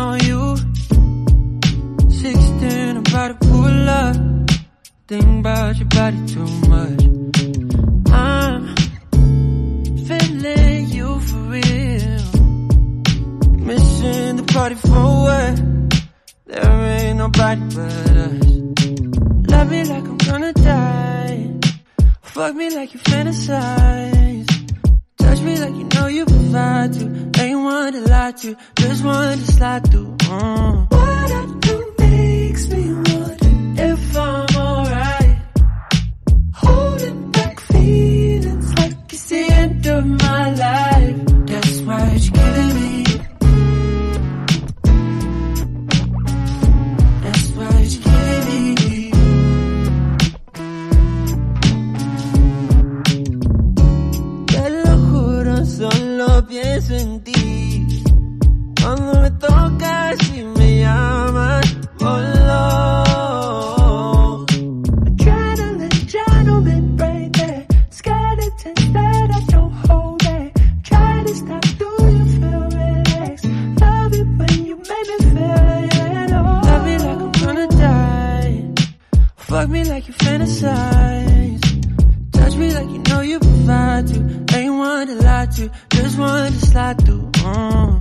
on you. 16, I'm about to pull up. Think about your body too much. I'm feeling you for real. Missing the party for what? There ain't nobody but us. Love me like I'm gonna die. Fuck me like you fantasize. Touch me like you know you provide to. Ain't one to lie to, just one to slide through. What I do makes me wonder if I'm alright. Holding back feelings like it's the end of my life. That's why you're killing me. That's why you're killing me. Te lo juro, solo pienso en ti. Cuando me tocas y me llamas, oh Lord. Adrenaline, gentleman, right there. Skeletons that I don't hold back. Try to stop, do you feel relaxed? Love it when you make me feel it all. Love me like I'm gonna die. Fuck me like you fantasize. Touch me like you know you provide to. Ain't one to lie to, just one to slide through.